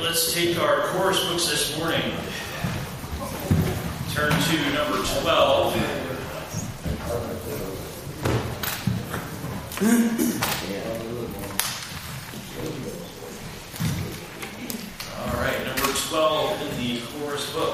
let's take our course books this morning. Turn to number 12. All right, number 12 in the course book.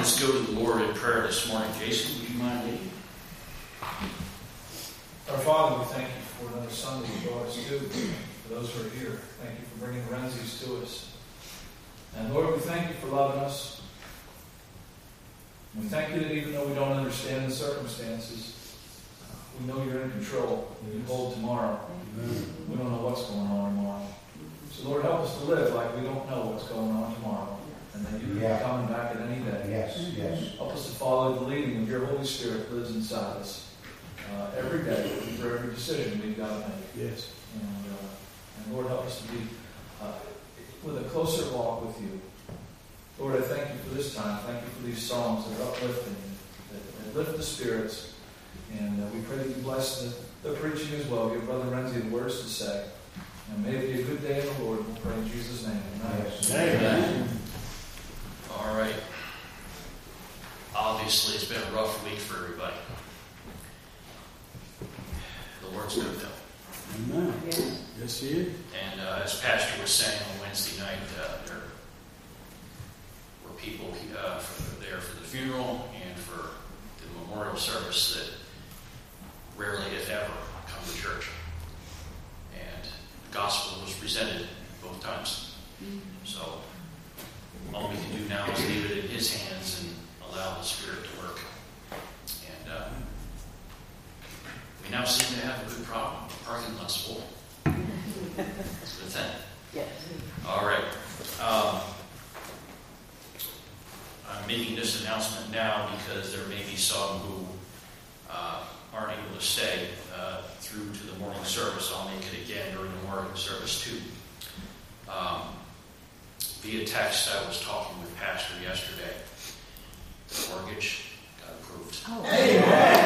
Let's go to the Lord in prayer this morning. Jason, would you mind leading? Our Father, we thank you for another Sunday you brought us to. For those who are here, thank you for bringing Renzies to us. And Lord, we thank you for loving us. We thank you that even though we don't understand the circumstances, we know you're in control. You hold tomorrow. We don't know what's going on tomorrow. So Lord, help us to live like we don't know what's going on tomorrow. And that you can be coming back at any day. Yes. Help us to follow the leading of your Holy Spirit that lives inside us. Every day, for every decision we've got to make. Yes. And Lord, help us to be with a closer walk with you. Lord, I thank you for this time. Thank you for these songs that are uplifting, that lift the spirits. And we pray that you bless the preaching as well. Give Brother Renzi the words to say. And may it be a good day in the Lord. We'll pray in Jesus' name. Amen. Amen. All right. Obviously, it's been a rough week for everybody. The Lord's good, though. Amen. Yes, He is. And as Pastor was saying on Wednesday night, there were people there for the funeral and for the memorial service that rarely, if ever, come to church. And the gospel was presented both times. So all we can do now is leave it in His hands and allow the Spirit to work. And we now seem to have a good problem. The parking lot's full. It's a good thing. Yes. All right. I'm making this announcement now because there may be some who aren't able to stay through to the morning service. I'll make it again during the morning service too. Via text, I was talking with Pastor yesterday. The mortgage got approved. Oh. Amen.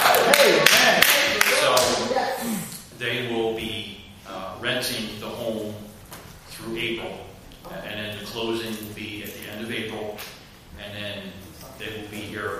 So they will be renting the home through April, and then the closing will be at the end of April, and then they will be here.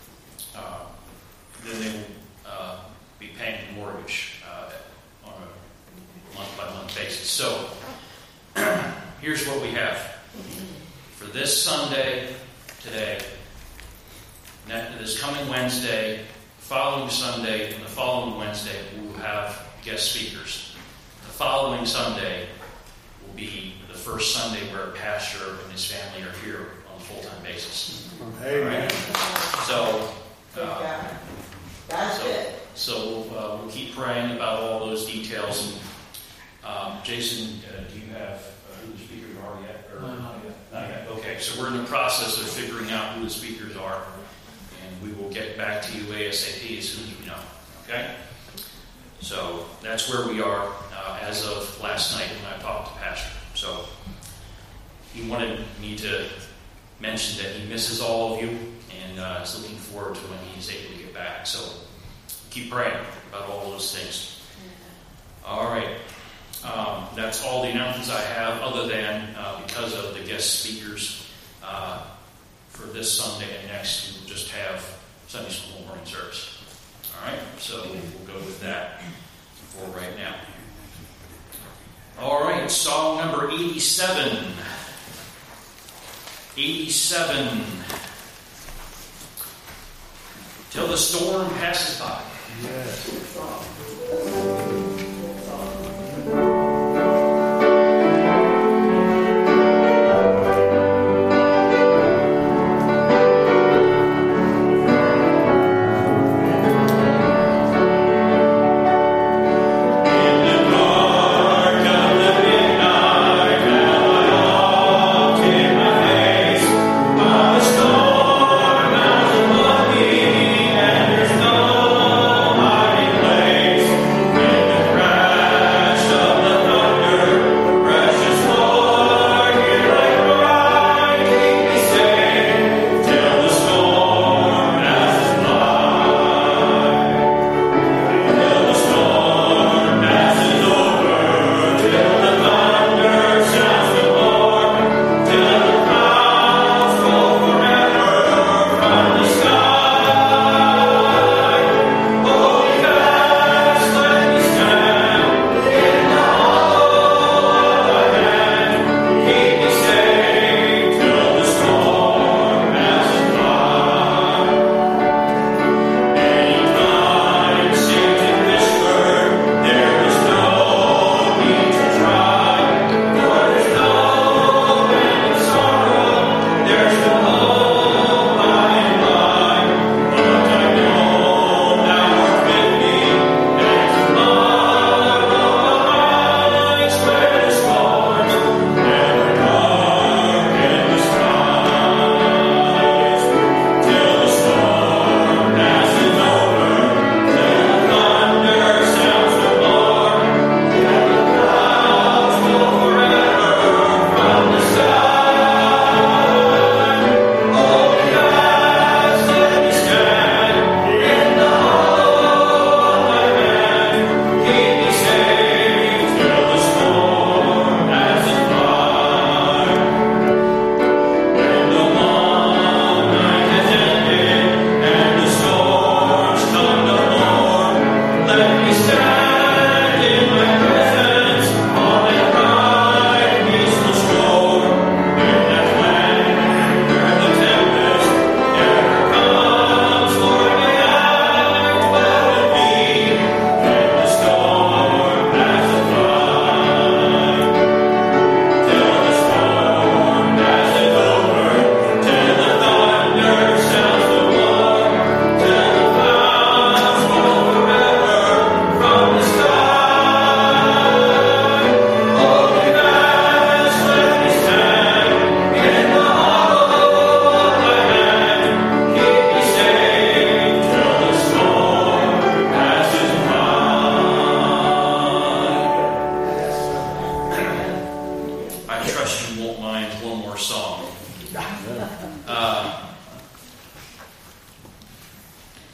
Then they will be paying the mortgage on a month-by-month basis. So here's what we have for this Sunday, today, this coming Wednesday, following Sunday, and the following Wednesday, we will have guest speakers. The following Sunday will be the first Sunday where Pastor and his family are here on a full-time basis. Amen. So, That's it. So we'll keep praying about all those details. And Jason, do you have who the speakers are yet? Or? No, not yet. Not yet. Okay, so we're in the process of figuring out who the speakers are, and we will get back to you ASAP as soon as we know. Okay? So that's where we are as of last night when I talked to Pastor. So he wanted me to mention that he misses all of you and is looking forward to when he's able to get back. So keep praying about all those things. All right. That's all the announcements I have, other than because of the guest speakers for this Sunday and next, we will just have Sunday school morning service. All right, so we'll go with that for right now. All right, song number 87. 87. Till the storm passes by. Yes. Place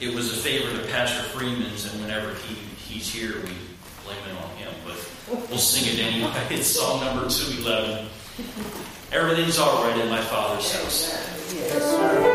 it was a favorite of Pastor Freeman's, and whenever he's here, we blame it on him. But we'll sing it anyway. It's song number 211. Everything's all right in my Father's house. Yes, sir.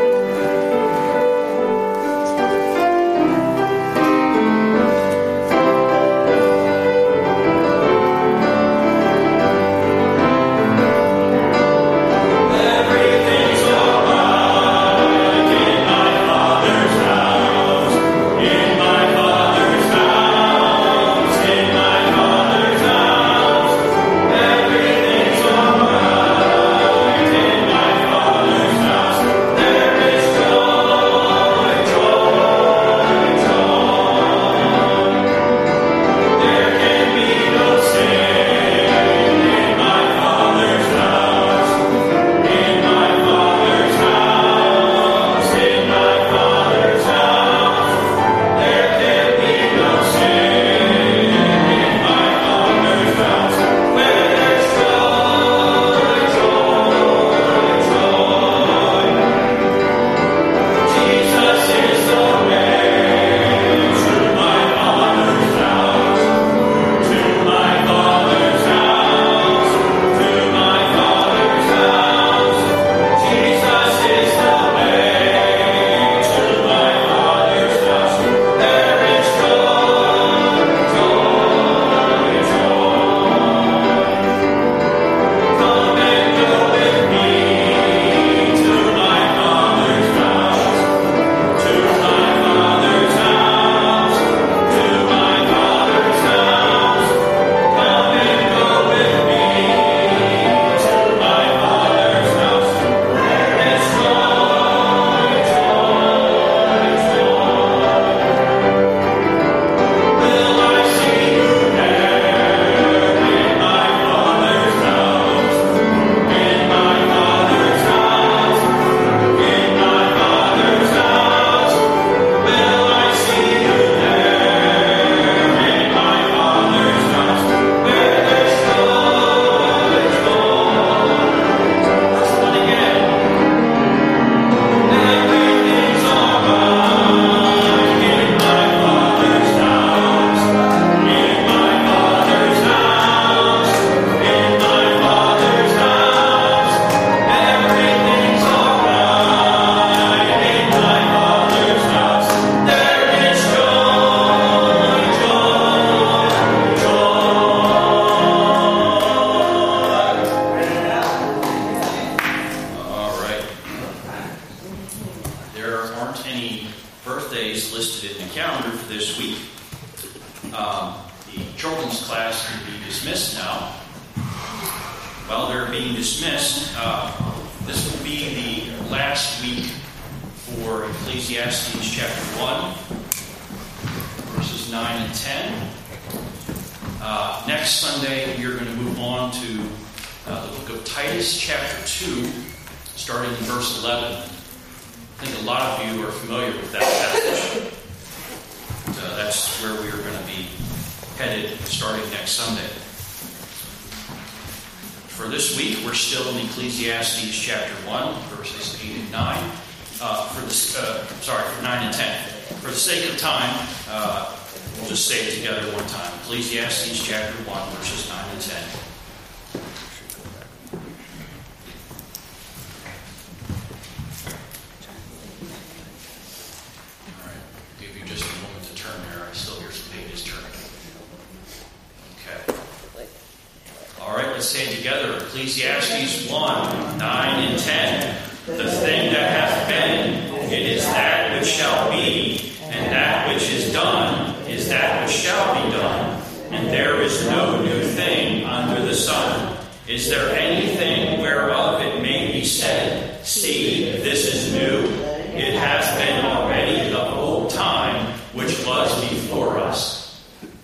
Ecclesiastes 1, 9 and 10. The thing that hath been, it is that which shall be, and that which is done is that which shall be done. And there is no new thing under the sun. Is there anything whereof it may be said, see, this is new? It hath been already the whole time which was before us.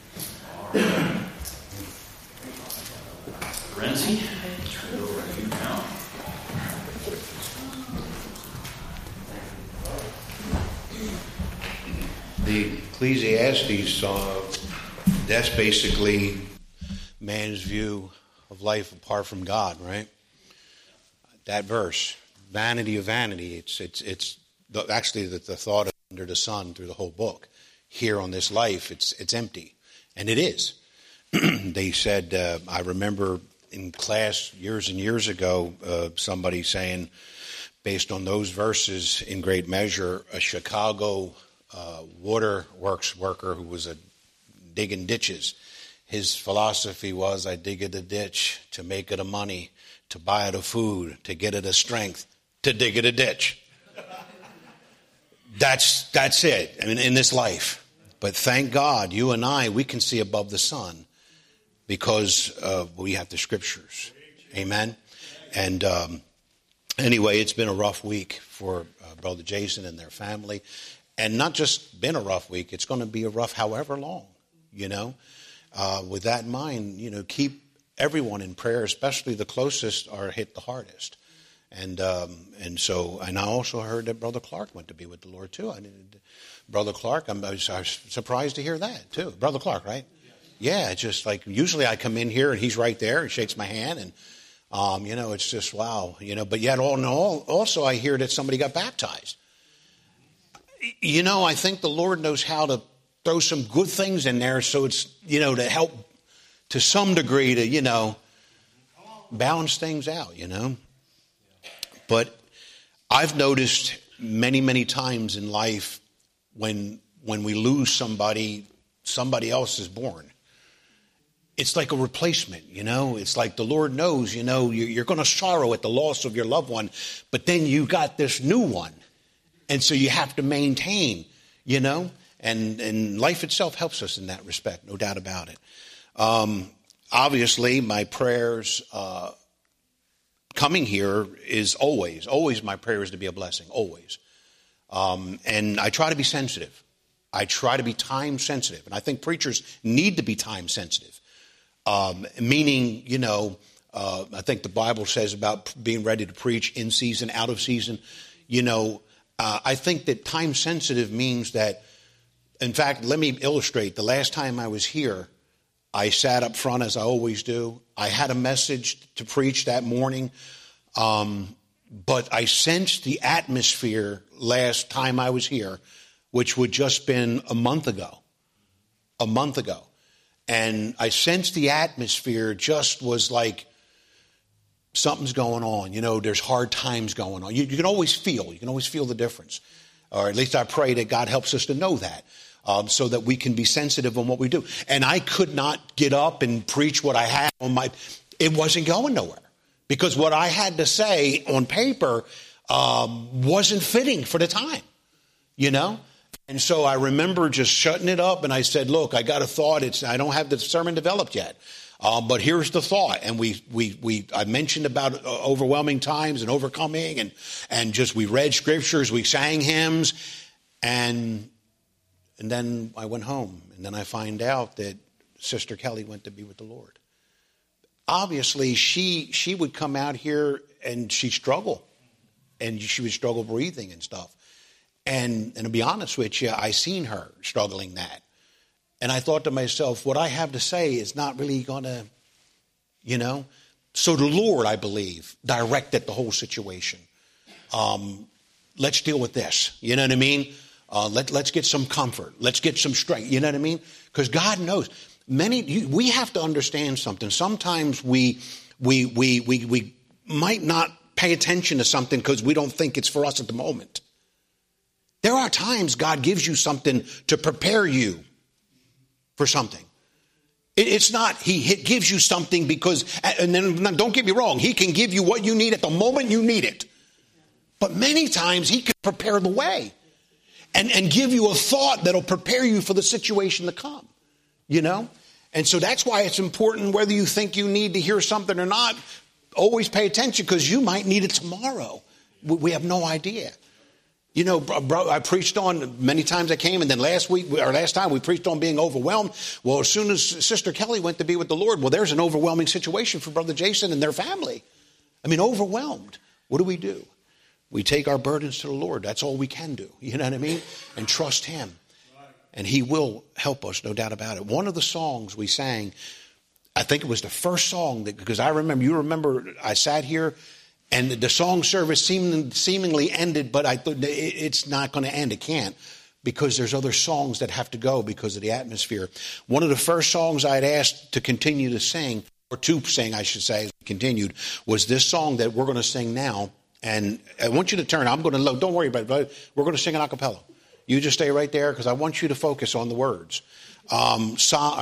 Renzi, turn it over to you now. The Ecclesiastes, that's basically man's view of life apart from God, right? That verse, vanity of vanity. It's actually the thought of under the sun through the whole book. Here on this life, it's empty. And it is. They said, I remember in class years and years ago, somebody saying, based on those verses, in great measure, a Chicago water works worker who was digging ditches, his philosophy was, I dig it a ditch to make it a money, to buy it a food, to get it a strength, to dig it a ditch. That's it. I mean, in this life. But thank God, you and I, we can see above the sun because we have the scriptures. Amen. And anyway, it's been a rough week for Brother Jason and their family. And not just been a rough week, it's going to be a rough however long, you know. With that in mind, you know, keep everyone in prayer, especially the closest are hit the hardest. And I also heard that Brother Clark went to be with the Lord too. Brother Clark, I was surprised to hear that too. Brother Clark, right? Yeah, it's just like usually I come in here and he's right there and shakes my hand and you know, it's just wow, you know. But yet all in all, also I hear that somebody got baptized. You know, I think the Lord knows how to throw some good things in there, so it's, you know, to help to some degree to, you know, balance things out, you know. But I've noticed many, many times in life when we lose somebody else is born. It's like a replacement, you know. It's like the Lord knows, you know, you're going to sorrow at the loss of your loved one, but then you got this new one. And so you have to maintain, you know. And life itself helps us in that respect, no doubt about it. Obviously, my prayers coming here is always my prayer is to be a blessing, always. And I try to be sensitive. I try to be time sensitive. And I think preachers need to be time sensitive. Meaning, you know, I think the Bible says about being ready to preach in season, out of season. You know, I think that time sensitive means that, in fact, let me illustrate. The last time I was here, I sat up front as I always do. I had a message to preach that morning, but I sensed the atmosphere last time I was here, which would just been a month ago. And I sensed the atmosphere just was like something's going on. You know, there's hard times going on. You can always feel the difference. Or at least I pray that God helps us to know that. So that we can be sensitive on what we do. And I could not get up and preach what I had on it wasn't going nowhere. Because what I had to say on paper wasn't fitting for the time, you know. And so I remember just shutting it up and I said, look, I got a thought. I don't have the sermon developed yet. But here's the thought. And I mentioned about overwhelming times and overcoming and just we read scriptures, we sang hymns, and then I went home, and then I find out that Sister Kelly went to be with the Lord. Obviously, she would come out here and she'd struggle, and she would struggle breathing and stuff. And to be honest with you, I seen her struggling that. And I thought to myself, what I have to say is not really going to, you know. So the Lord, I believe, directed the whole situation. Let's deal with this. You know what I mean? Let's get some comfort. Let's get some strength. You know what I mean? Because God knows. We have to understand something. Sometimes we might not pay attention to something because we don't think it's for us at the moment. There are times God gives you something to prepare you for something. It's not he gives you something because, and then don't get me wrong, he can give you what you need at the moment you need it. But many times he can prepare the way. And give you a thought that'll prepare you for the situation to come, you know? And so that's why it's important, whether you think you need to hear something or not, always pay attention because you might need it tomorrow. We have no idea. You know, bro, I preached on many times I came, and then last time we preached on being overwhelmed. Well, as soon as Sister Kelly went to be with the Lord, well, there's an overwhelming situation for Brother Jason and their family. I mean, overwhelmed. What do? We take our burdens to the Lord. That's all we can do. You know what I mean? And trust him. And he will help us, no doubt about it. One of the songs we sang, I think it was the first song, because you remember I sat here and the song service seemingly ended, but I thought it's not going to end. It can't. because there's other songs that have to go because of the atmosphere. One of the first songs I'd asked to continue to sing, or to sing, I should say, as we continued, was this song that we're going to sing now. And I want you to turn. I'm going to, don't worry about it, but we're going to sing an a cappella. You just stay right there because I want you to focus on the words. Hymn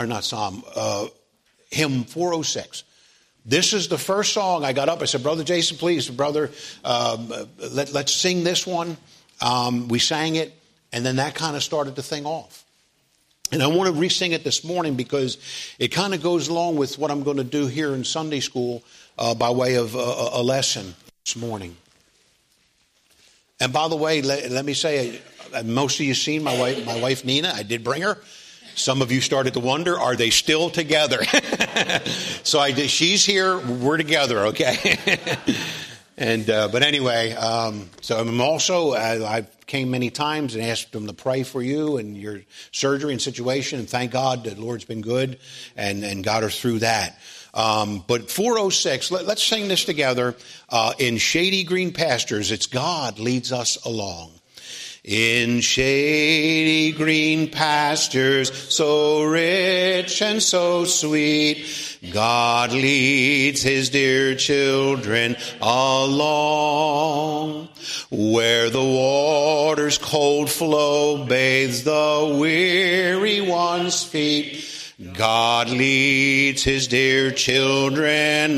406. This is the first song. I got up. I said, Brother Jason, please, brother, let's sing this one. We sang it, and then that kind of started the thing off. And I want to re-sing it this morning because it kind of goes along with what I'm going to do here in Sunday school by way of a lesson this morning. And by the way, let me say, most of you seen my wife Nina. I did bring her. Some of you started to wonder, are they still together? So I did. She's here. We're together, okay? And but anyway, so I'm also I came many times and asked them to pray for you and your surgery and situation. And thank God the Lord's been good and got her through that. But 406, let's sing this together in Shady Green Pastures. It's God Leads Us Along. In shady green pastures, so rich and so sweet, God leads his dear children along. Where the water's cold flow bathes the weary one's feet, God leads his dear children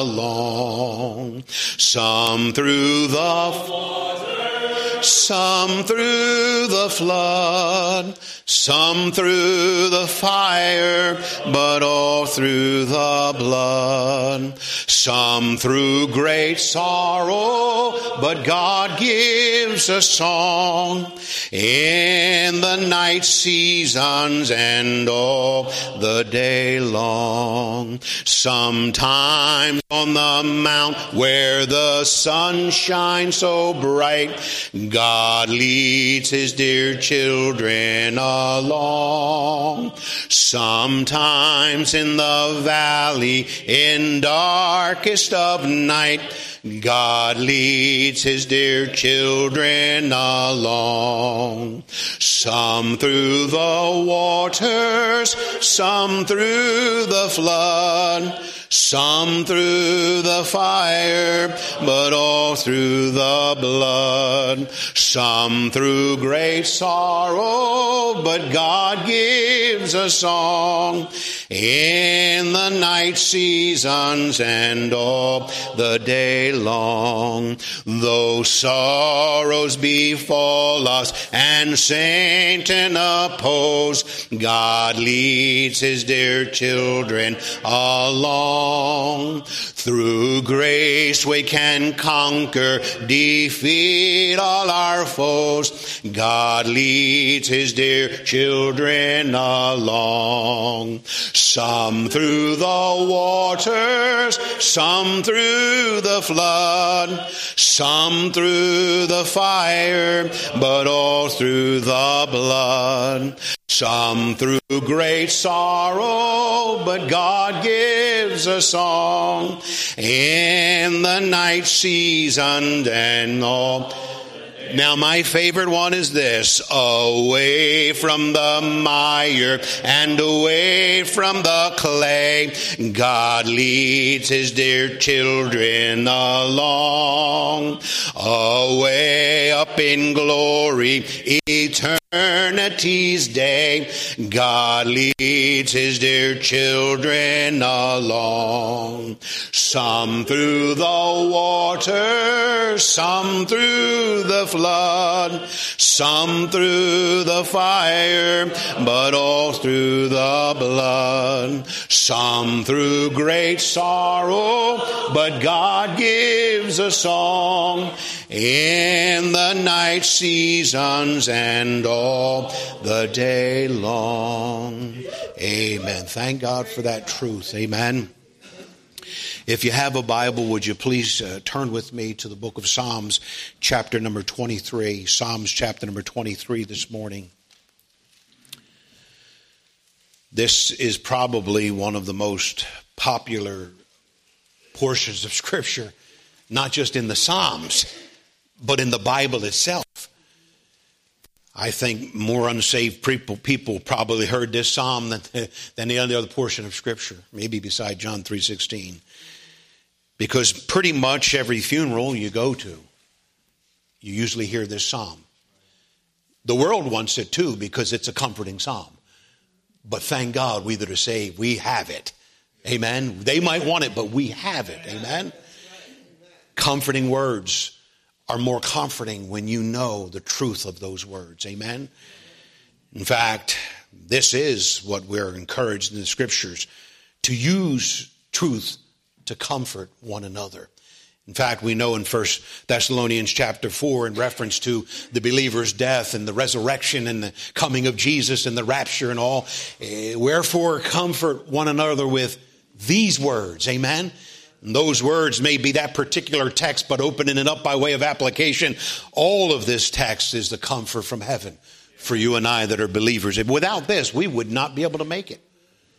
along. Some through the water, some through the flood, some through the fire, but all through the blood. Some through great sorrow, but God gives a song in the night seasons and all the day long. Sometimes on the mount where the sun shines so bright, God leads his dear children along. Sometimes in the valley in darkest of night, God leads his dear children along. Some through the waters, some through the flood, some through the fire, but all through the blood. Some through great sorrow, but God gives a song in the night seasons and all the day long. Though sorrows befall us and Satan oppose, God leads his dear children along. Through grace we can conquer, defeat all our foes. God leads his dear children along. Some through the waters, some through the flood, some through the fire, but all through the blood. Some through great sorrow, but God gives a song in the night season and all. Now my favorite one is this: away from the mire and away from the clay, God leads his dear children along. Away up in glory, eternity's day, God leads his dear children along. Some through the water, some through the flood, some through the fire, but all through the blood. Some through great sorrow, but God gives a song in the night seasons and all the day long. Amen. Thank God for that truth. Amen. If you have a Bible, would you please turn with me to the book of Psalms, chapter number 23. Psalms chapter number 23 this morning. This is probably one of the most popular portions of Scripture, not just in the Psalms, but in the Bible itself. I think more unsaved people probably heard this psalm than any other portion of Scripture, maybe beside John 3:16. Because pretty much every funeral you go to, you usually hear this psalm. The world wants it too because it's a comforting psalm. But thank God we that are saved, we have it. Amen. They might want it, but we have it. Amen. Comforting words are more comforting when you know the truth of those words. Amen. In fact, this is what we're encouraged in the Scriptures, to use truth to comfort one another. In fact, we know in 1 Thessalonians chapter 4, in reference to the believer's death and the resurrection and the coming of Jesus and the rapture and all, wherefore comfort one another with these words. Amen. And those words may be that particular text, but opening it up by way of application, all of this text is the comfort from heaven for you and I that are believers. Without this, we would not be able to make it.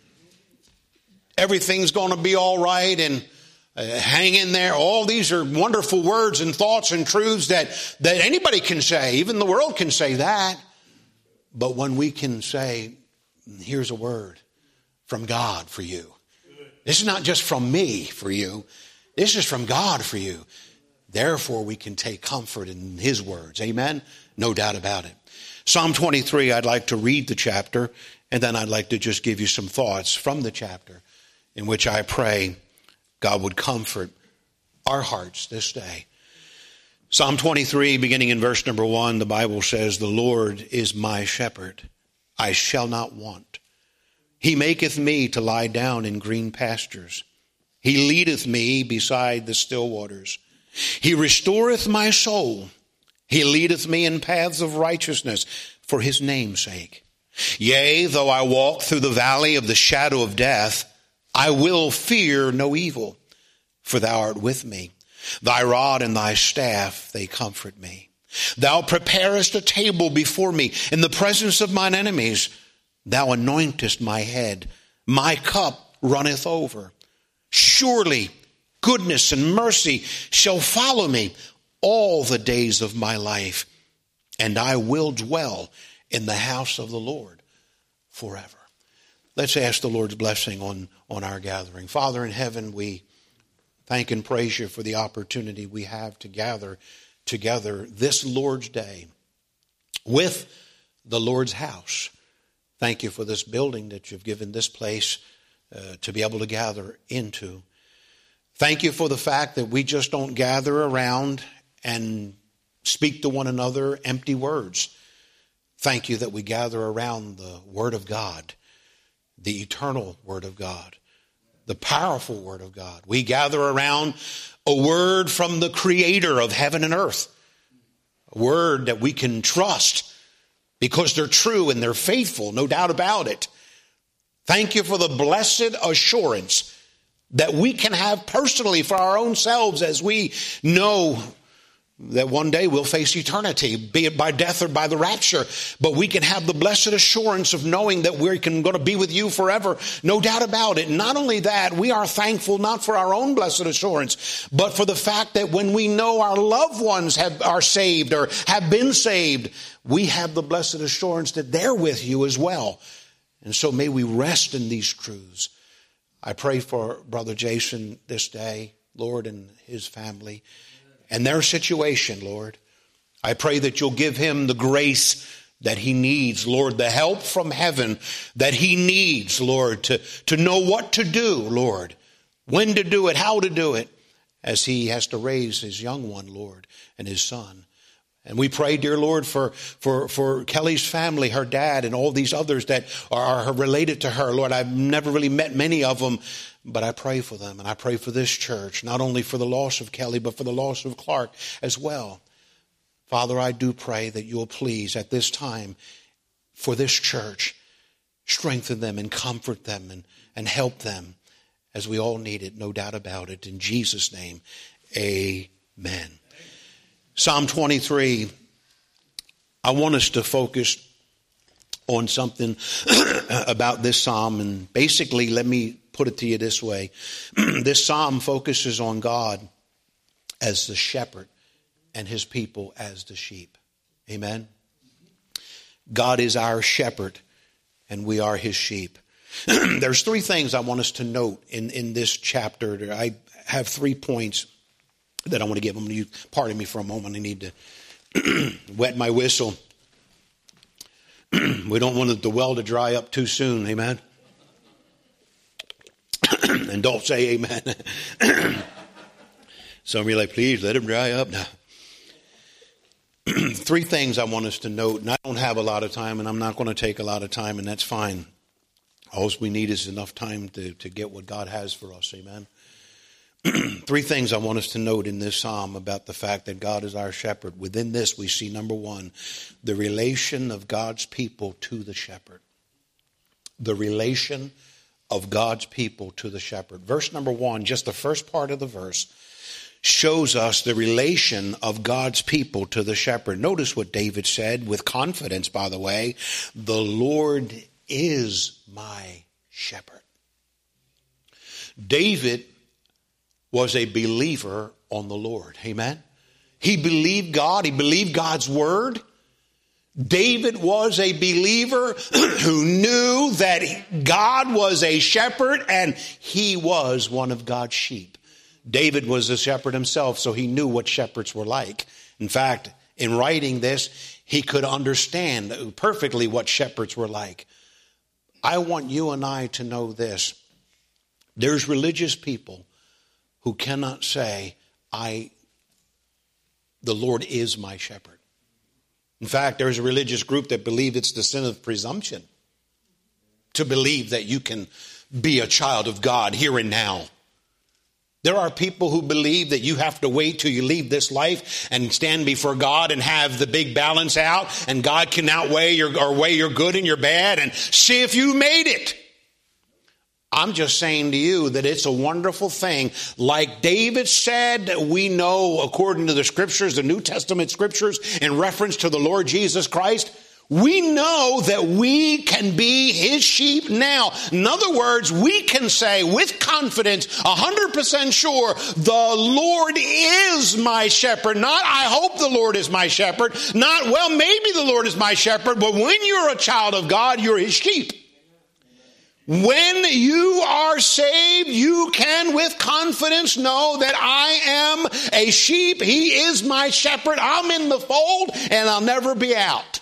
Everything's going to be all right and hang in there. All these are wonderful words and thoughts and truths that anybody can say. Even the world can say that. But when we can say, here's a word from God for you. This is not just from me for you. This is from God for you. Therefore, we can take comfort in His words. Amen? No doubt about it. Psalm 23, I'd like to read the chapter, and then I'd like to just give you some thoughts from the chapter in which I pray God would comfort our hearts this day. Psalm 23, beginning in verse number 1, the Bible says, "The Lord is my shepherd, I shall not want. He maketh me to lie down in green pastures. He leadeth me beside the still waters. He restoreth my soul. He leadeth me in paths of righteousness for His name's sake. Yea, though I walk through the valley of the shadow of death, I will fear no evil, for Thou art with me. Thy rod and Thy staff, they comfort me. Thou preparest a table before me in the presence of mine enemies. Thou anointest my head. My cup runneth over. Surely goodness and mercy shall follow me all the days of my life, and I will dwell in the house of the Lord forever." Let's ask the Lord's blessing on our gathering. Father in heaven, we thank and praise You for the opportunity we have to gather together this Lord's Day with the Lord's house. Thank You for this building that You've given this place to be able to gather into. Thank You for the fact that we just don't gather around and speak to one another empty words. Thank You that we gather around the Word of God, the eternal Word of God, the powerful Word of God. We gather around a word from the Creator of heaven and earth, a word that we can trust because they're true and they're faithful, no doubt about it. Thank You for the blessed assurance that we can have personally for our own selves as we know that one day we'll face eternity, be it by death or by the rapture. But we can have the blessed assurance of knowing that we're going to be with You forever. No doubt about it. Not only that, we are thankful not for our own blessed assurance, but for the fact that when we know our loved ones are saved or have been saved, we have the blessed assurance that they're with You as well. And so may we rest in these truths. I pray for Brother Jason this day, Lord, and his family and their situation, Lord. I pray that You'll give him the grace that he needs, Lord, the help from heaven that he needs, Lord, to know what to do, Lord, when to do it, how to do it, as he has to raise his young one, Lord, and his son. And we pray, dear Lord, for Kelly's family, her dad, and all these others that are related to her. Lord, I've never really met many of them, but I pray for them, and I pray for this church, not only for the loss of Kelly, but for the loss of Clark as well. Father, I do pray that You'll please at this time for this church strengthen them and comfort them and help them as we all need it, no doubt about it. In Jesus' name, amen. Psalm 23, I want us to focus on something about this psalm. And basically, let me put it to you this way. This psalm focuses on God as the shepherd and His people as the sheep. Amen. God is our shepherd, and we are his sheep. There's three things I want us to note in this chapter. I have 3 points that I want to give them to you. Pardon me for a moment. I need to wet my whistle. We don't want the well to dry up too soon. Amen. And don't say amen. Some of you are like, please let him dry up now. 3 things I want us to note, and I don't have a lot of time, and I'm not going to take a lot of time, and that's fine. All we need is enough time to get what God has for us. Amen. 3 things I want us to note in this psalm about the fact that God is our shepherd. Within this, we see, number 1, the relation of God's people to the shepherd. The relation of God's people to the shepherd. Verse number 1, just the first part of the verse, shows us the relation of God's people to the shepherd. Notice what David said with confidence, by the way. The Lord is my shepherd. David was a believer on the Lord. Amen. He believed God. He believed God's word. David was a believer who knew that God was a shepherd and he was one of God's sheep. David was a shepherd himself, so he knew what shepherds were like. In fact, in writing this, he could understand perfectly what shepherds were like. I want you and I to know this. There's religious people who cannot say, the Lord is my shepherd. In fact, there's a religious group that believe it's the sin of presumption to believe that you can be a child of God here and now. There are people who believe that you have to wait till you leave this life and stand before God and have the big balance out, and God can weigh your good and your bad and see if you made it. I'm just saying to you that it's a wonderful thing. Like David said, we know according to the scriptures, the New Testament scriptures, in reference to the Lord Jesus Christ, we know that we can be his sheep now. In other words, we can say with confidence, 100% sure, the Lord is my shepherd. Not, I hope the Lord is my shepherd. Not, well, maybe the Lord is my shepherd. But when you're a child of God, you're his sheep. When you are saved, you can with confidence know that I am a sheep. He is my shepherd. I'm in the fold and I'll never be out.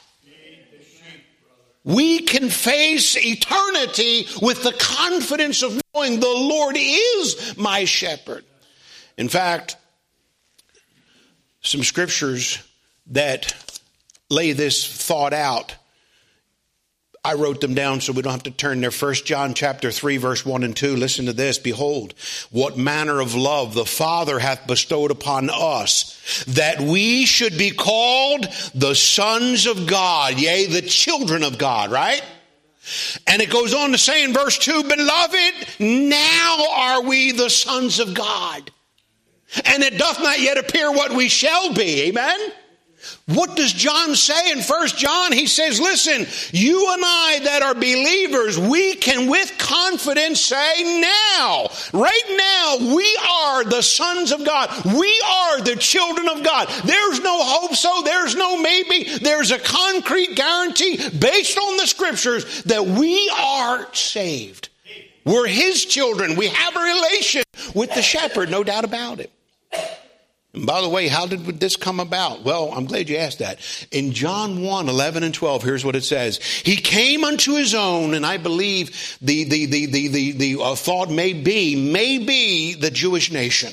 We can face eternity with the confidence of knowing the Lord is my shepherd. In fact, some scriptures that lay this thought out, I wrote them down so we don't have to turn there. 1 John chapter 3, verse 1 and 2. Listen to this. Behold, what manner of love the Father hath bestowed upon us, that we should be called the sons of God, yea, the children of God, right? And it goes on to say in verse 2, Beloved, now are we the sons of God. And it doth not yet appear what we shall be. Amen? What does John say in 1 John? He says, listen, you and I that are believers, we can with confidence say now, right now, we are the sons of God. We are the children of God. There's no hope so, there's no maybe. There's a concrete guarantee based on the scriptures that we are saved. We're his children. We have a relation with the shepherd, no doubt about it. And by the way, how did this come about? Well, I'm glad you asked that. In John 1, 11 and 12, here's what it says. He came unto his own, and I believe the thought may be the Jewish nation.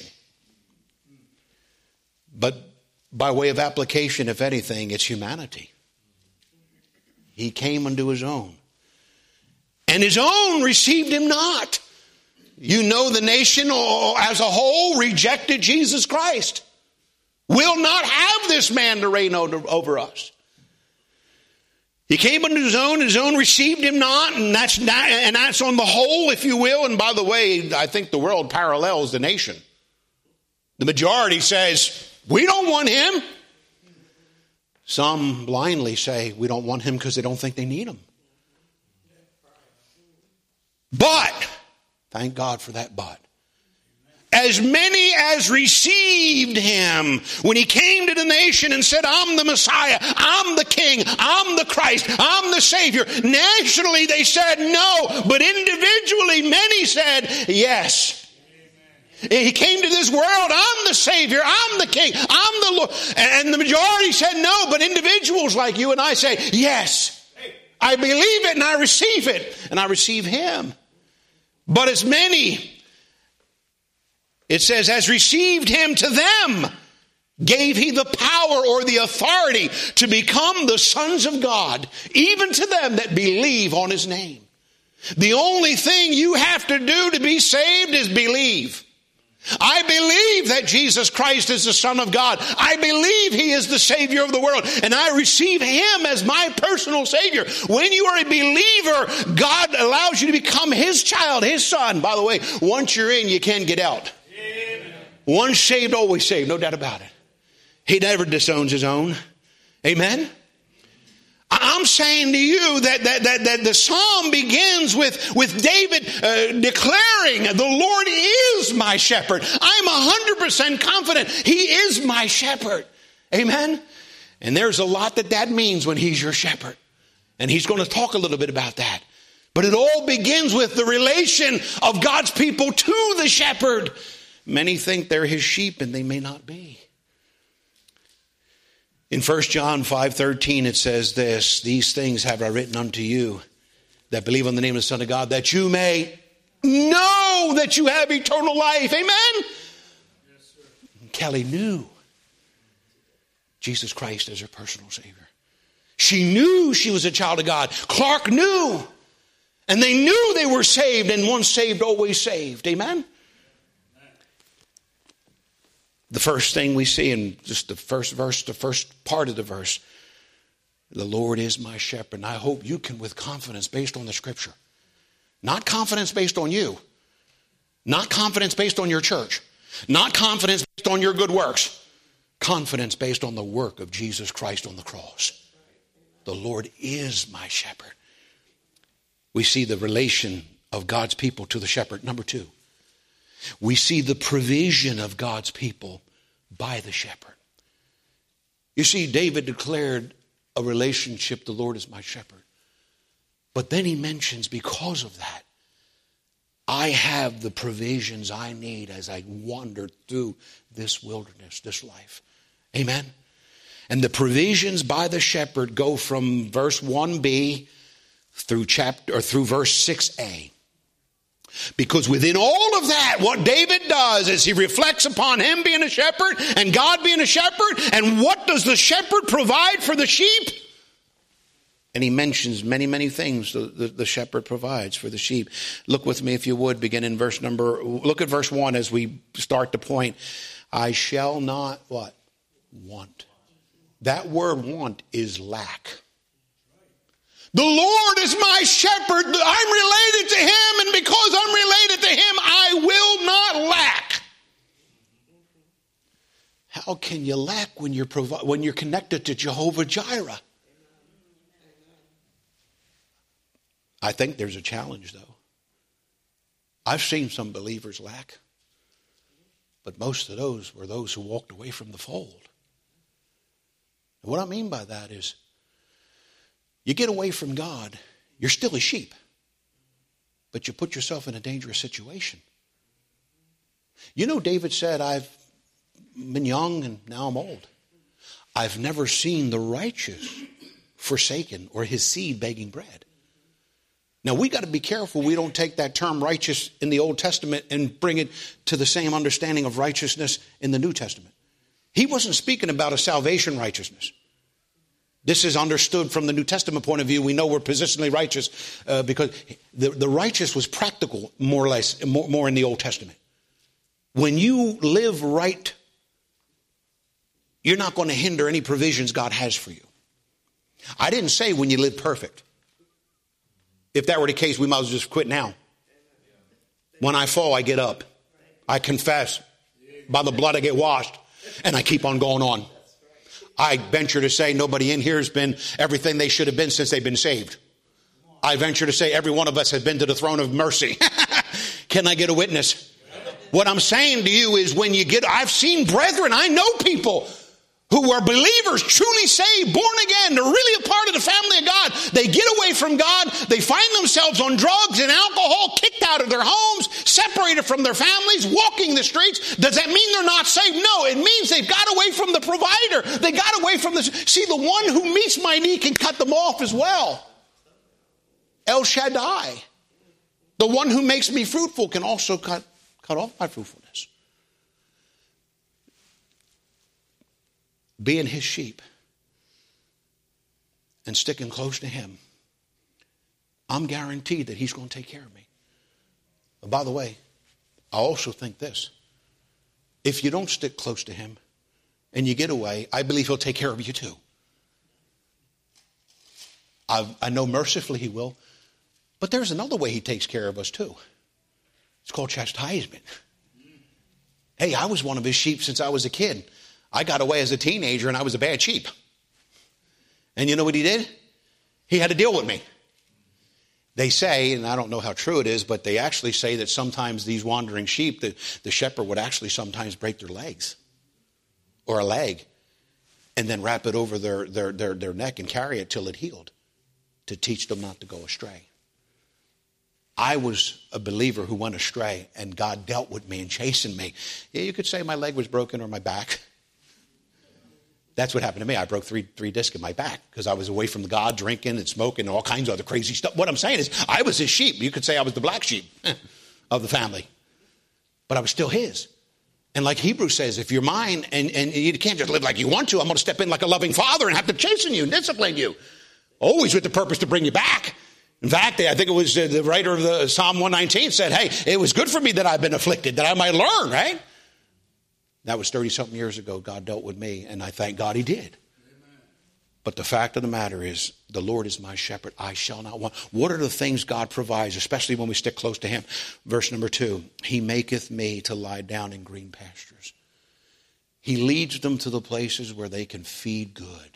But by way of application, if anything, it's humanity. He came unto his own. And his own received him not. You know, the nation as a whole rejected Jesus Christ. Will not have this man to reign over us. He came unto his own received him not, and that's on the whole, if you will. And by the way, I think the world parallels the nation. The majority says, we don't want him. Some blindly say we don't want him because they don't think they need him. But, thank God for that but. as many as received him. When he came to the nation and said, I'm the Messiah, I'm the King, I'm the Christ, I'm the Savior. Nationally they said no, but individually many said yes. He came to this world, I'm the Savior, I'm the King, I'm the Lord. And the majority said no, but individuals like you and I say, yes, I believe it and I receive it, and I receive him. But as many, it says, as received him, to them gave he the power or the authority to become the sons of God, even to them that believe on his name. The only thing you have to do to be saved is believe. I believe that Jesus Christ is the Son of God. I believe he is the Savior of the world, and I receive him as my personal Savior. When you are a believer, God allows you to become his child, his son. By the way, once you're in, you can't get out. Amen. Once saved, always saved, no doubt about it. He never disowns his own. Amen. I'm saying to you that the psalm begins with David declaring, the Lord is my shepherd. I'm 100% confident he is my shepherd. Amen? And there's a lot that means when he's your shepherd. And he's going to talk a little bit about that. But it all begins with the relation of God's people to the shepherd. Many think they're his sheep, and they may not be. In 1 John 5:13 it says this, these things have I written unto you that believe on the name of the Son of God, that you may know that you have eternal life. Amen? Yes, sir. Kelly knew Jesus Christ as her personal Savior. She knew she was a child of God. Clark knew. And they knew they were saved, and once saved, always saved. Amen? The first thing we see in just the first verse, the first part of the verse, the Lord is my shepherd. And I hope you can, with confidence based on the scripture, not confidence based on you, not confidence based on your church, not confidence based on your good works, confidence based on the work of Jesus Christ on the cross. The Lord is my shepherd. We see the relation of God's people to the shepherd. Number two, we see the provision of God's people by the shepherd. You see, David declared a relationship, the Lord is my shepherd. But then he mentions, because of that, I have the provisions I need as I wander through this wilderness, this life. Amen? And the provisions by the shepherd go from verse 1b through verse 6a. Because within all of that, what David does is he reflects upon him being a shepherd and God being a shepherd. And what does the shepherd provide for the sheep? And he mentions many, many things the shepherd provides for the sheep. Look with me, if you would, begin in look at verse 1 as we start the point. I shall not, what? Want. That word want is lack. The Lord is my shepherd. I'm related to him, and because I'm related to him, I will not lack. How can you lack when you're connected to Jehovah Jireh? I think there's a challenge, though. I've seen some believers lack, but most of those were those who walked away from the fold. And what I mean by that is, you get away from God, you're still a sheep, but you put yourself in a dangerous situation. You know, David said, I've been young and now I'm old. I've never seen the righteous forsaken or his seed begging bread. Now, we got to be careful we don't take that term righteous in the Old Testament and bring it to the same understanding of righteousness in the New Testament. He wasn't speaking about a salvation righteousness. This is understood from the New Testament point of view. We know we're positionally righteous because the righteous was practical, more or less, more in the Old Testament. When you live right, you're not going to hinder any provisions God has for you. I didn't say when you live perfect. If that were the case, we might as well just quit now. When I fall, I get up. I confess. By the blood, I get washed. And I keep on going on. I venture to say nobody in here has been everything they should have been since they've been saved. I venture to say every one of us has been to the throne of mercy. Can I get a witness? What I'm saying to you is I've seen brethren, I know people who are believers, truly saved, born again. They're really a part of the family of God. They get away from God. They find themselves on drugs and alcohol, kicked out of their homes, separated from their families, walking the streets. Does that mean they're not saved? No, it means they've got away from the provider. They got away from the... See, the one who meets my need can cut them off as well. El Shaddai. The one who makes me fruitful can also cut off my fruitfulness. Being his sheep and sticking close to him, I'm guaranteed that he's going to take care of me. But by the way, I also think this. If you don't stick close to him and you get away, I believe he'll take care of you too. I know mercifully he will. But there's another way he takes care of us too. It's called chastisement. Hey, I was one of his sheep since I was a kid. I got away as a teenager and I was a bad sheep. And you know what he did? He had to deal with me. They say, and I don't know how true it is, but they actually say that sometimes these wandering sheep, the shepherd would actually sometimes break their legs or a leg and then wrap it over their neck and carry it till it healed to teach them not to go astray. I was a believer who went astray and God dealt with me and chastened me. Yeah, you could say my leg was broken or my back. That's what happened to me. I broke three discs in my back because I was away from God, drinking and smoking and all kinds of other crazy stuff. What I'm saying is I was his sheep. You could say I was the black sheep of the family. But I was still his. And like Hebrews says, if you're mine and you can't just live like you want to, I'm going to step in like a loving father and have to chasten you and discipline you. Always with the purpose to bring you back. In fact, I think it was the writer of the Psalm 119 said, hey, it was good for me that I've been afflicted, that I might learn, right? That was 30-something years ago. God dealt with me, and I thank God he did. Amen. But the fact of the matter is, the Lord is my shepherd. I shall not want. What are the things God provides, especially when we stick close to him? Verse number 2, he maketh me to lie down in green pastures. He leads them to the places where they can feed good.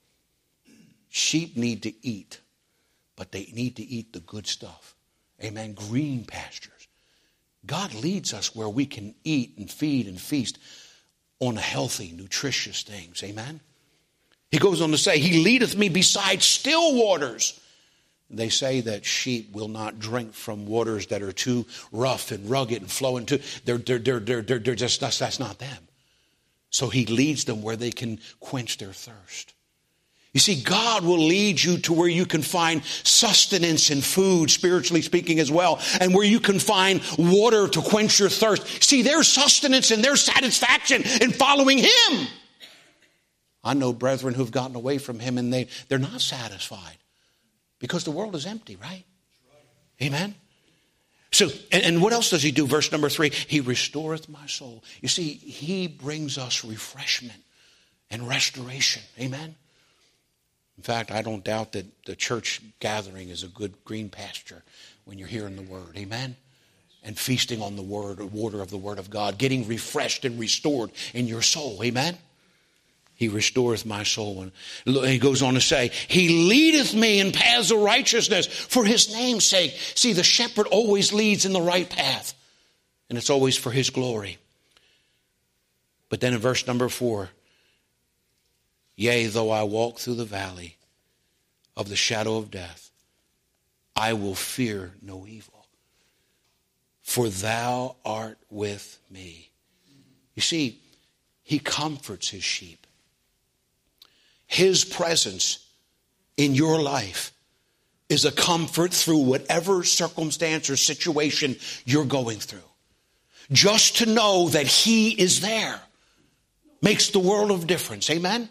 Sheep need to eat, but they need to eat the good stuff. Amen. Green pastures. God leads us where we can eat and feed and feast on healthy, nutritious things. Amen. He goes on to say, he leadeth me beside still waters. They say that sheep will not drink from waters that are too rough and rugged and flowing too. They're just, that's not them. So he leads them where they can quench their thirst. You see, God will lead you to where you can find sustenance and food, spiritually speaking as well, and where you can find water to quench your thirst. See, there's sustenance and there's satisfaction in following him. I know brethren who've gotten away from him and they're not satisfied because the world is empty, right? Amen? So, and what else does he do? Verse number 3, he restoreth my soul. You see, he brings us refreshment and restoration. Amen? In fact, I don't doubt that the church gathering is a good green pasture when you're hearing the word. Amen? And feasting on the word, or water of the word of God, getting refreshed and restored in your soul. Amen? He restoreth my soul. And he goes on to say, he leadeth me in paths of righteousness for his name's sake. See, the shepherd always leads in the right path. And it's always for his glory. But then in verse number 4, yea, though I walk through the valley of the shadow of death, I will fear no evil, for thou art with me. You see, he comforts his sheep. His presence in your life is a comfort through whatever circumstance or situation you're going through. Just to know that he is there makes the world of difference. Amen?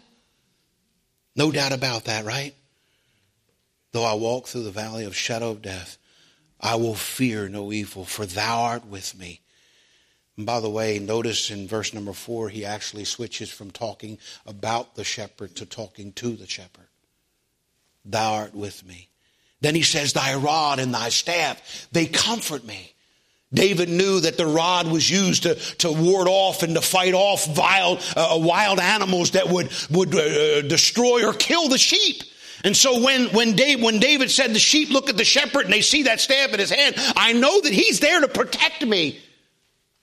No doubt about that, right? Though I walk through the valley of shadow of death, I will fear no evil, for thou art with me. And by the way, notice in verse number 4, he actually switches from talking about the shepherd to talking to the shepherd. Thou art with me. Then he says, thy rod and thy staff, they comfort me. David knew that the rod was used to ward off and to fight off wild animals that would destroy or kill the sheep. And so when David said the sheep look at the shepherd and they see that staff in his hand, I know that he's there to protect me.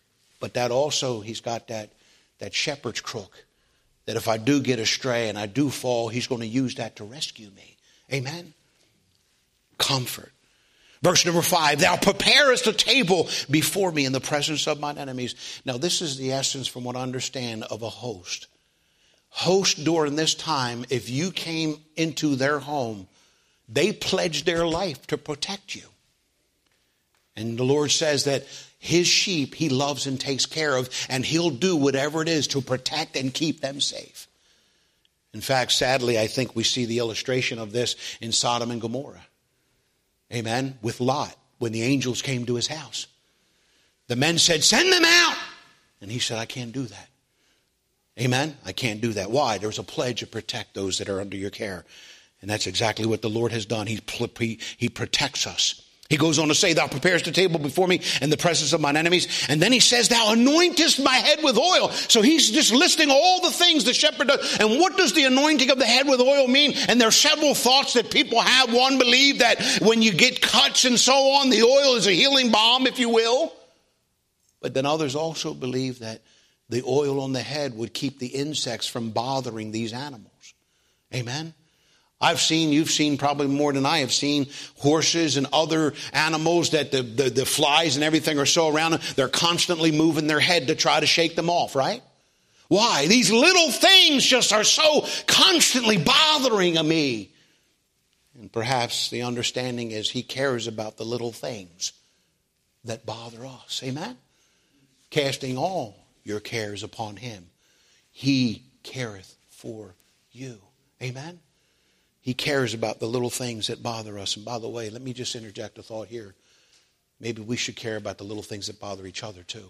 But that also, he's got that shepherd's crook. That if I do get astray and I do fall, he's going to use that to rescue me. Amen? Comfort. Verse number 5, thou preparest a table before me in the presence of mine enemies. Now this is the essence from what I understand of a host. Host during this time, if you came into their home, they pledged their life to protect you. And the Lord says that his sheep he loves and takes care of, and he'll do whatever it is to protect and keep them safe. In fact, sadly, I think we see the illustration of this in Sodom and Gomorrah. Amen. With Lot, when the angels came to his house. The men said, send them out. And he said, I can't do that. Amen. I can't do that. Why? There's a pledge to protect those that are under your care. And that's exactly what the Lord has done. He protects us. He goes on to say, thou preparest a table before me in the presence of mine enemies. And then he says, thou anointest my head with oil. So he's just listing all the things the shepherd does. And what does the anointing of the head with oil mean? And there are several thoughts that people have. One believe that when you get cuts and so on, the oil is a healing balm, if you will. But then others also believe that the oil on the head would keep the insects from bothering these animals. Amen. You've seen probably more than I have seen, horses and other animals that the flies and everything are so around them. They're constantly moving their head to try to shake them off, right? Why? These little things just are so constantly bothering me. And perhaps the understanding is he cares about the little things that bother us. Amen? Casting all your cares upon him. He careth for you. Amen? He cares about the little things that bother us. And by the way, let me just interject a thought here. Maybe we should care about the little things that bother each other too.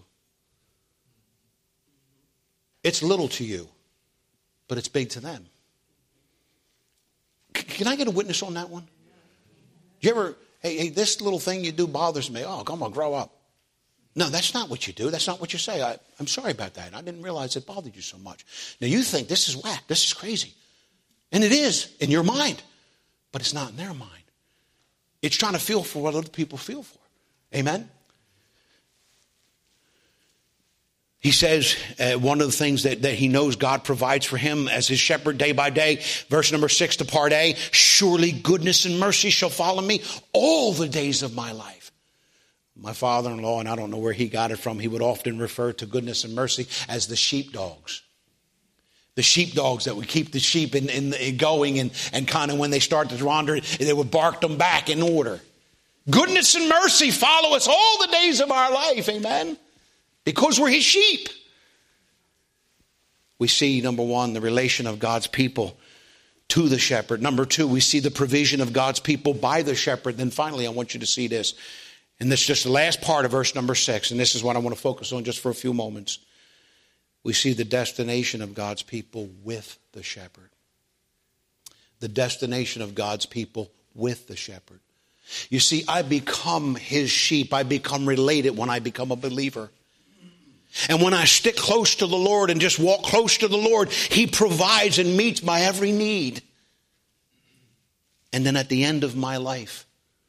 It's little to you, but it's big to them. Can I get a witness on that one? You ever, hey, this little thing you do bothers me. Oh, come on, grow up. No, that's not what you do. That's not what you say. I'm sorry about that. I didn't realize it bothered you so much. Now you think this is whack. This is crazy. And it is in your mind, but it's not in their mind. It's trying to feel for what other people feel for. Amen? He says one of the things that he knows God provides for him as his shepherd day by day. Verse number 6 to part A. Surely goodness and mercy shall follow me all the days of my life. My father-in-law, and I don't know where he got it from, he would often refer to goodness and mercy as the sheepdogs. The sheepdogs that would keep the sheep in going and kind of when they start to wander, they would bark them back in order. Goodness and mercy follow us all the days of our life. Amen. Because we're his sheep. We see, number one, the relation of God's people to the shepherd. Number two, we see the provision of God's people by the shepherd. Then finally, I want you to see this. And this is just the last part of verse number 6. And this is what I want to focus on just for a few moments. We see the destination of God's people with the shepherd. The destination of God's people with the shepherd. You see, I become his sheep. I become related when I become a believer. And when I stick close to the Lord and just walk close to the Lord, he provides and meets my every need. And then at the end of my life,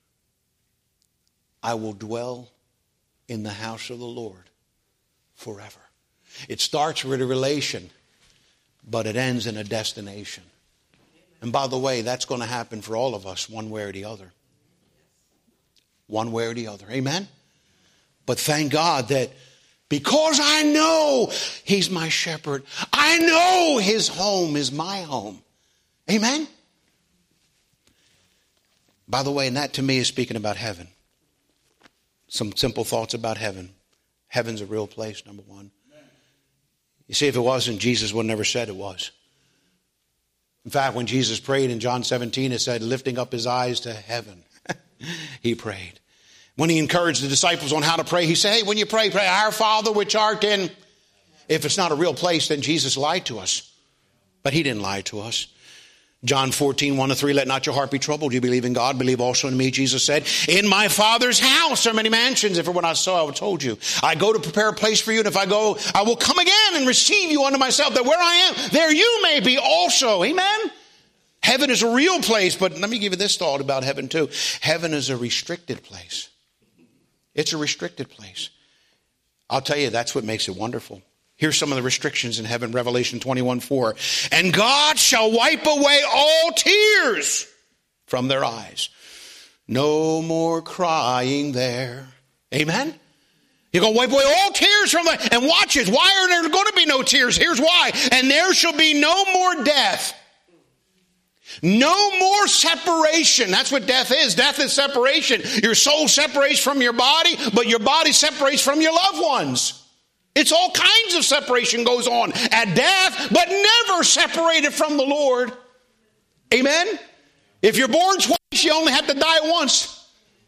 I will dwell in the house of the Lord forever. It starts with a relation, but it ends in a destination. And by the way, that's going to happen for all of us one way or the other. One way or the other. Amen? But thank God that because I know he's my shepherd, I know his home is my home. Amen? By the way, and that to me is speaking about heaven. Some simple thoughts about heaven. Heaven's a real place, number one. You see, if it wasn't, Jesus would never said it was. In fact, when Jesus prayed in John 17, it said, lifting up his eyes to heaven, he prayed. When he encouraged the disciples on how to pray, he said, hey, when you pray, pray, our Father which art in. If it's not a real place, then Jesus lied to us. But he didn't lie to us. John 14, 1-3, let not your heart be troubled. You believe in God, believe also in me, Jesus said. In my Father's house are many mansions. If it were not so, I would have told you. I go to prepare a place for you, and if I go, I will come again and receive you unto myself, that where I am, there you may be also. Amen? Heaven is a real place, but let me give you this thought about heaven too. Heaven is a restricted place. It's a restricted place. I'll tell you, that's what makes it wonderful. Here's some of the restrictions in heaven, Revelation 21:4. And God shall wipe away all tears from their eyes. No more crying there. Amen? You're going to wipe away all tears from them. And watch it. Why are there going to be no tears? Here's why. And there shall be no more death. No more separation. That's what death is. Death is separation. Your soul separates from your body, but your body separates from your loved ones. It's all kinds of separation goes on at death, but never separated from the Lord. Amen? If you're born twice, you only have to die once.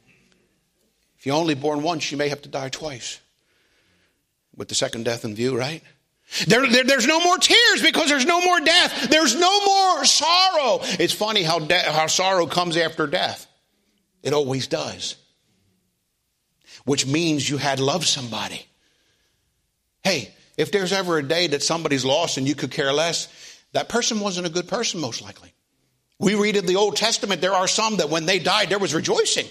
If you're only born once, you may have to die twice. With the second death in view, right? There's no more tears because there's no more death. There's no more sorrow. It's funny how sorrow comes after death. It always does. Which means you had loved somebody. Hey, if there's ever a day that somebody's lost and you could care less, that person wasn't a good person, most likely. We read in the Old Testament, there are some that when they died, there was rejoicing.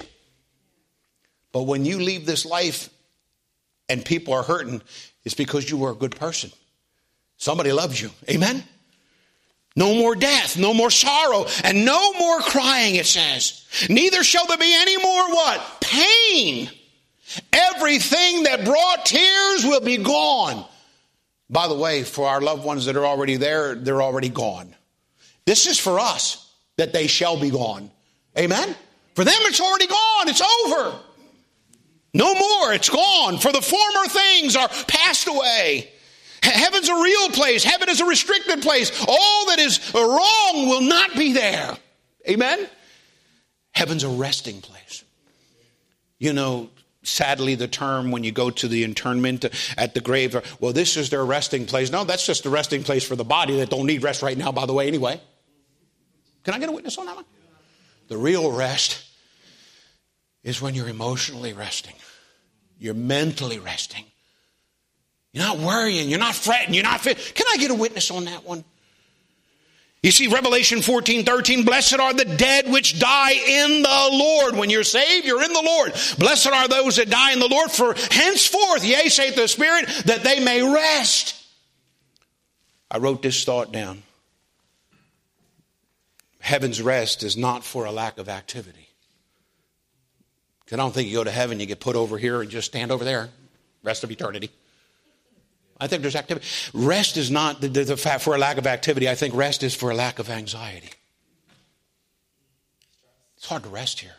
But when you leave this life and people are hurting, it's because you were a good person. Somebody loves you. Amen? No more death, no more sorrow, and no more crying, it says. Neither shall there be any more what? Pain. Everything that brought tears will be gone. By the way, for our loved ones that are already there, they're already gone. This is for us, that they shall be gone. Amen? For them, it's already gone. It's over. No more. It's gone. For the former things are passed away. Heaven's a real place. Heaven is a restricted place. All that is wrong will not be there. Amen? Heaven's a resting place. You know, sadly, the term when you go to the internment at the grave, well, this is their resting place. No, that's just the resting place for the body that don't need rest right now, by the way, anyway. Can I get a witness on that one? The real rest is when you're emotionally resting. You're mentally resting. You're not worrying. You're not fretting. You're not fit. Can I get a witness on that one? You see, Revelation 14:13, blessed are the dead which die in the Lord. When you're saved, you're in the Lord. Blessed are those that die in the Lord, for henceforth, yea, saith the Spirit, that they may rest. I wrote this thought down. Heaven's rest is not for a lack of activity. I don't think you go to heaven, you get put over here and just stand over there, rest of eternity. I think there's activity. Rest is not for a lack of activity. I think rest is for a lack of anxiety. It's hard to rest here.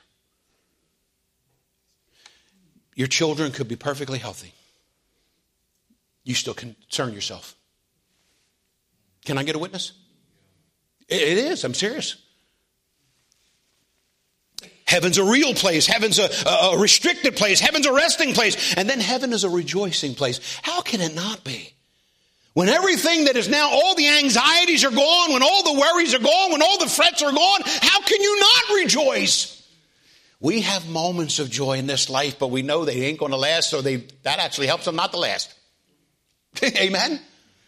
Your children could be perfectly healthy. You still concern yourself. Can I get a witness? It is. I'm serious. Heaven's a real place. Heaven's a restricted place. Heaven's a resting place. And then heaven is a rejoicing place. How can it not be? When everything that is now, all the anxieties are gone, when all the worries are gone, when all the frets are gone, how can you not rejoice? We have moments of joy in this life, but we know they ain't going to last, so that actually helps them not to last. Amen?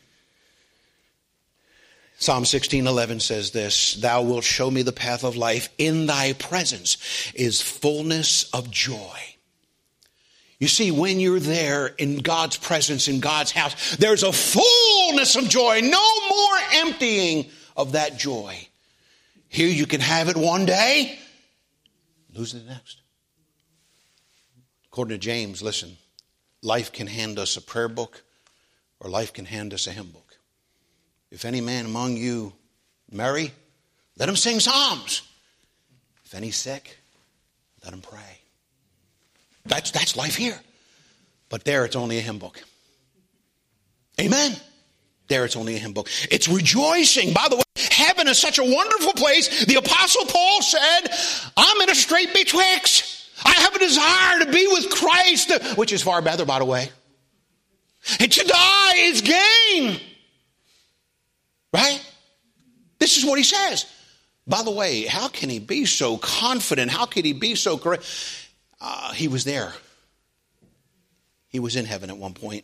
Psalm 16:11 says this, thou wilt show me the path of life. In thy presence is fullness of joy. You see, when you're there in God's presence, in God's house, there's a fullness of joy. No more emptying of that joy. Here you can have it one day, lose it the next. According to James, listen, life can hand us a prayer book or life can hand us a hymn book. If any man among you merry, let him sing psalms. If any sick, let him pray. That's life here. But there it's only a hymn book. Amen. There it's only a hymn book. It's rejoicing. By the way, heaven is such a wonderful place. The Apostle Paul said, I'm in a strait betwixt. I have a desire to be with Christ, which is far better, by the way. And to die is gain. Right? This is what he says. By the way, how can he be so confident? How can he be so correct? He was there. He was in heaven at one point.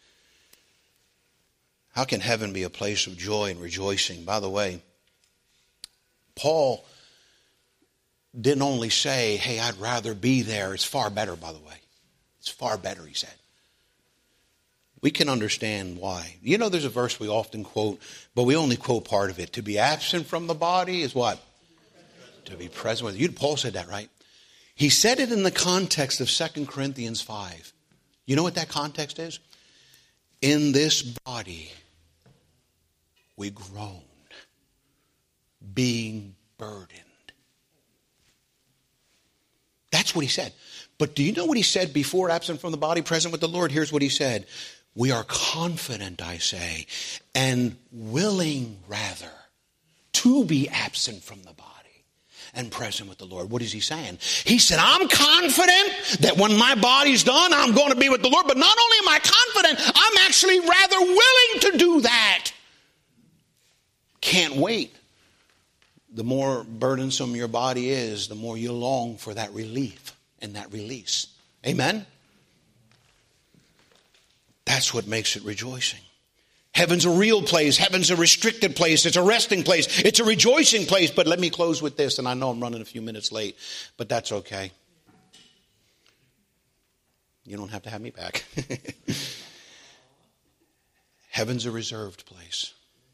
How can heaven be a place of joy and rejoicing? By the way, Paul didn't only say, hey, I'd rather be there. It's far better, by the way. It's far better, he said. we can understand why. You know, there's a verse we often quote, but we only quote part of it. To be absent from the body is what? To be present with you. Paul said that, right? He said it in the context of 2 Corinthians 5. You know what that context is? In this body, we groan, being burdened. That's what he said. But do you know what he said before absent from the body, present with the Lord? Here's what he said. We are confident, I say, and willing rather to be absent from the body and present with the Lord. What is he saying? He said, I'm confident that when my body's done, I'm going to be with the Lord. But not only am I confident, I'm actually rather willing to do that. Can't wait. The more burdensome your body is, the more you long for that relief and that release. Amen? That's what makes it rejoicing. Heaven's a real place. Heaven's a restricted place. It's a resting place. It's a rejoicing place. But let me close with this, and I know I'm running a few minutes late, but that's okay. You don't have to have me back. Heaven's a reserved place.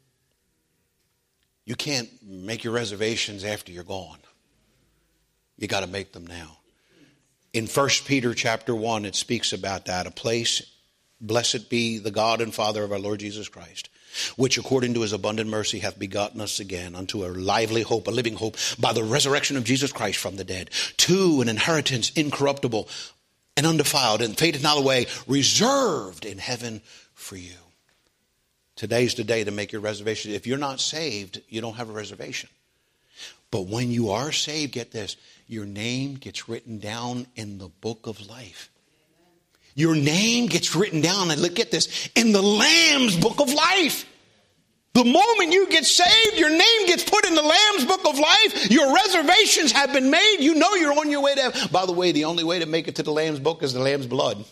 You can't make your reservations after you're gone. You got to make them now. In 1 Peter chapter 1, it speaks about that. A place, blessed be the God and Father of our Lord Jesus Christ, which according to his abundant mercy hath begotten us again unto a lively hope, a living hope, by the resurrection of Jesus Christ from the dead, to an inheritance incorruptible and undefiled and fadeth not away, reserved in heaven for you. Today's the day to make your reservation. If you're not saved, you don't have a reservation. But when you are saved, get this, your name gets written down in the book of life. Your name gets written down, and look at this, in the Lamb's book of life. The moment you get saved, your name gets put in the Lamb's book of life. Your reservations have been made. You know you're on your way to. By the way, the only way to make it to the Lamb's book is the Lamb's blood.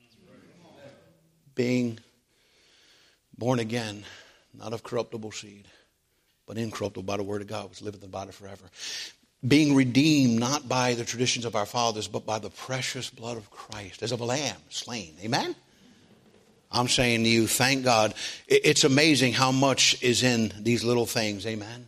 Being born again, not of corruptible seed, but incorruptible by the word of God, which liveth and abideth forever. Being redeemed not by the traditions of our fathers, but by the precious blood of Christ, as of a lamb slain. Amen? I'm saying to you, thank God. It's amazing how much is in these little things. Amen?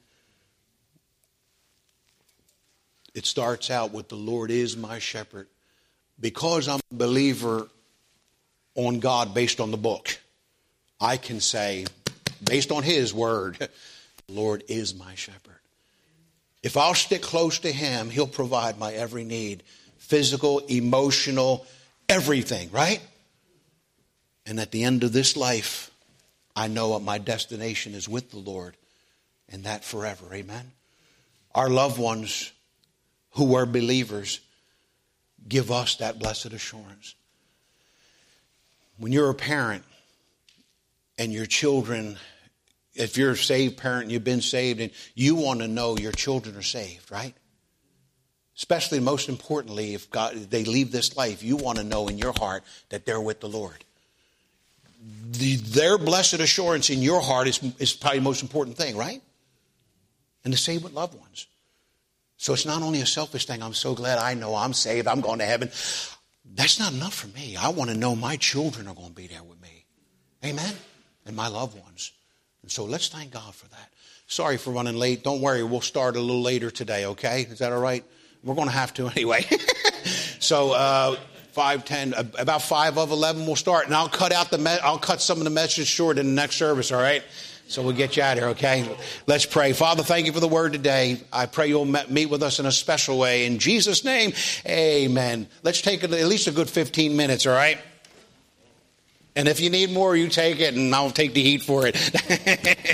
It starts out with the Lord is my shepherd. Because I'm a believer on God based on the book, I can say, based on his word, the Lord is my shepherd. If I'll stick close to him, he'll provide my every need. Physical, emotional, everything, right? And at the end of this life, I know what my destination is with the Lord. And that forever, amen? Our loved ones who are believers give us that blessed assurance. When you're a parent and your children, if you're a saved parent and you've been saved, and you want to know your children are saved, right? Especially, most importantly, if they leave this life, you want to know in your heart that they're with the Lord. Their blessed assurance in your heart is probably the most important thing, right? And the same with loved ones. So it's not only a selfish thing, I'm so glad I know I'm saved, I'm going to heaven. That's not enough for me. I want to know my children are going to be there with me. Amen? And my loved ones. And so let's thank God for that. Sorry for running late. Don't worry, we'll start a little later today, okay? Is that all right? We're going to have to anyway. So 5:10, about 5 of 11 we'll start. And I'll cut some of the message short in the next service, all right? So we'll get you out of here, okay? Let's pray. Father, thank you for the word today. I pray you'll meet with us in a special way. In Jesus' name, amen. Let's take at least a good 15 minutes, all right? And if you need more, you take it, and I'll take the heat for it.